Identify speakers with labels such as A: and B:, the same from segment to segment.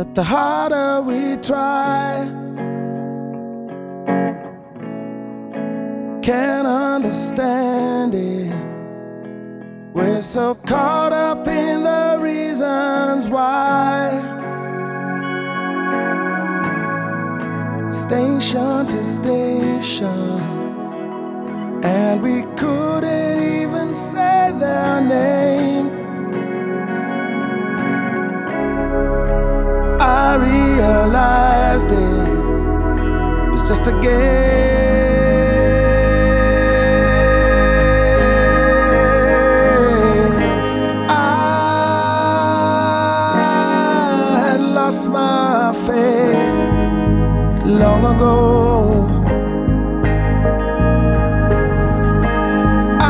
A: that the harder we try, can't understand it. We're so caught up in the reasons why, station to station, and we couldn't even say their names. I realized it was just a game. I had lost my faith long ago. I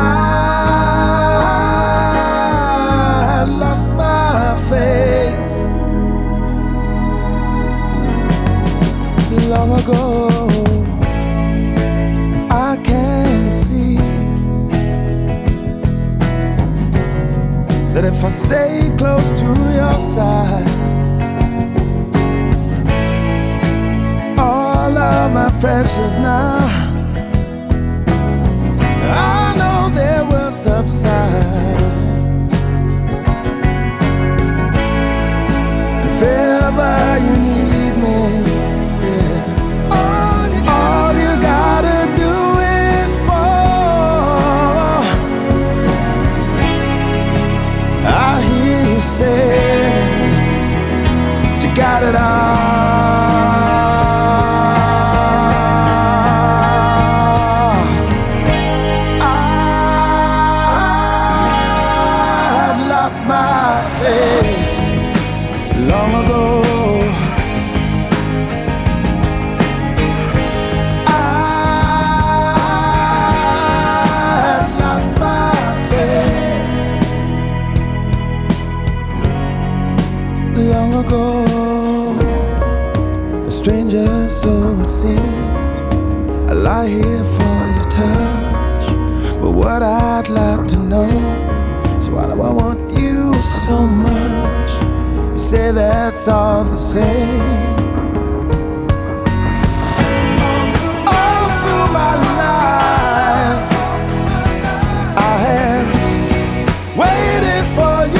A: had lost my faith long ago. I can see that if I stay close to your side, all of my pressures now, I know they will subside. If ever you need me, all you gotta do is fall. I hear you say you got it all. I had lost my faith long ago. Long ago, a stranger, so it seems. I lie here for your touch, but what I'd like to know is why do I want you so much? You say that's all the same. All through my life, I have waited for you.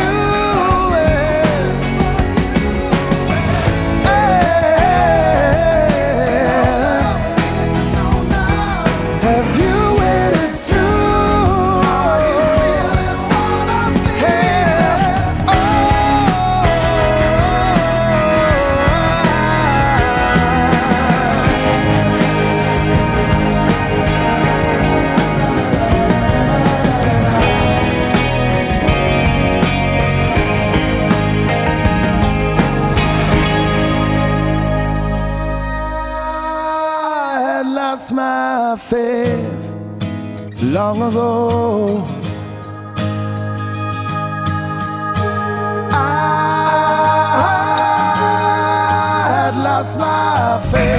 A: Lost my faith long ago. I had lost my faith.